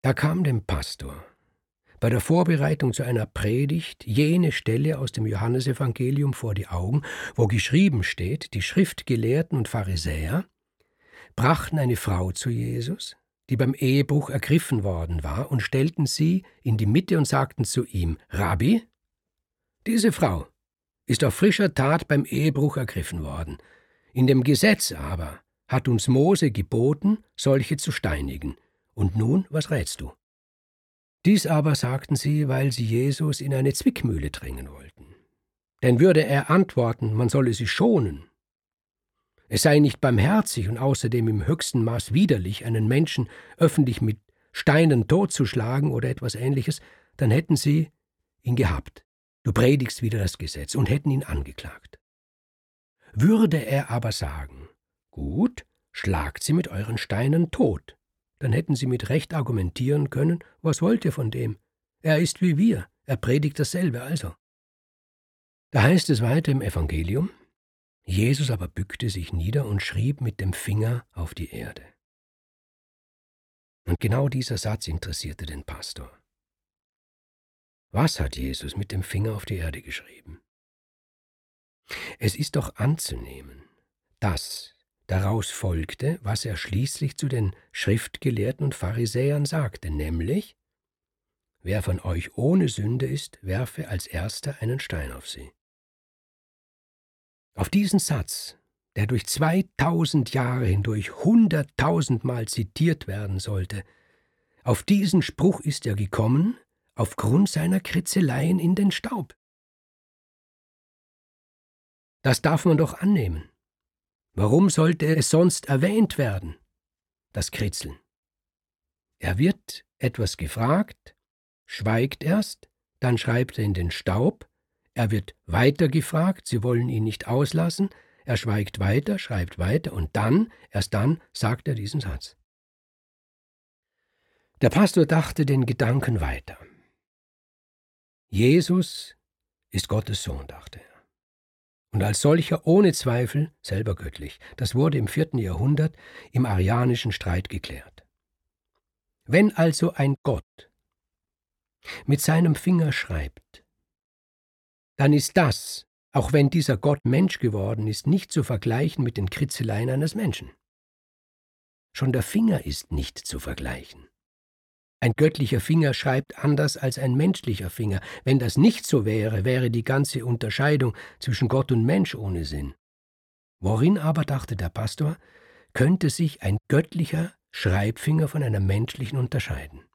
Da kam dem Pastor bei der Vorbereitung zu einer Predigt jene Stelle aus dem Johannesevangelium vor die Augen, wo geschrieben steht, die Schriftgelehrten und Pharisäer brachten eine Frau zu Jesus, die beim Ehebruch ergriffen worden war, und stellten sie in die Mitte und sagten zu ihm: Rabbi, diese Frau ist auf frischer Tat beim Ehebruch ergriffen worden. In dem Gesetz aber hat uns Mose geboten, solche zu steinigen. Und nun, was rätst du? Dies aber sagten sie, weil sie Jesus in eine Zwickmühle drängen wollten. Denn würde er antworten, man solle sie schonen, es sei nicht barmherzig und außerdem im höchsten Maß widerlich, einen Menschen öffentlich mit Steinen totzuschlagen oder etwas Ähnliches, dann hätten sie ihn gehabt. Du predigst wieder das Gesetz, und hätten ihn angeklagt. Würde er aber sagen, gut, schlagt sie mit euren Steinen tot, dann hätten sie mit Recht argumentieren können, was wollt ihr von dem? Er ist wie wir, er predigt dasselbe also. Da heißt es weiter im Evangelium: Jesus aber bückte sich nieder und schrieb mit dem Finger auf die Erde. Und genau dieser Satz interessierte den Pastor. Was hat Jesus mit dem Finger auf die Erde geschrieben? Es ist doch anzunehmen, dass daraus folgte, was er schließlich zu den Schriftgelehrten und Pharisäern sagte, nämlich: Wer von euch ohne Sünde ist, werfe als Erster einen Stein auf sie. Auf diesen Satz, der durch 2000 Jahre hindurch 100.000-mal zitiert werden sollte, auf diesen Spruch ist er gekommen, aufgrund seiner Kritzeleien in den Staub. Das darf man doch annehmen. Warum sollte es sonst erwähnt werden, das Kritzeln? Er wird etwas gefragt, schweigt erst, dann schreibt er in den Staub, er wird weiter gefragt, sie wollen ihn nicht auslassen, er schweigt weiter, schreibt weiter und dann, erst dann, sagt er diesen Satz. Der Pastor dachte den Gedanken weiter. Jesus ist Gottes Sohn, dachte er. Und als solcher ohne Zweifel selber göttlich. Das wurde im 4. Jahrhundert im arianischen Streit geklärt. Wenn also ein Gott mit seinem Finger schreibt, dann ist das, auch wenn dieser Gott Mensch geworden ist, nicht zu vergleichen mit den Kritzeleien eines Menschen. Schon der Finger ist nicht zu vergleichen. Ein göttlicher Finger schreibt anders als ein menschlicher Finger. Wenn das nicht so wäre, wäre die ganze Unterscheidung zwischen Gott und Mensch ohne Sinn. Worin aber, dachte der Pastor, könnte sich ein göttlicher Schreibfinger von einem menschlichen unterscheiden?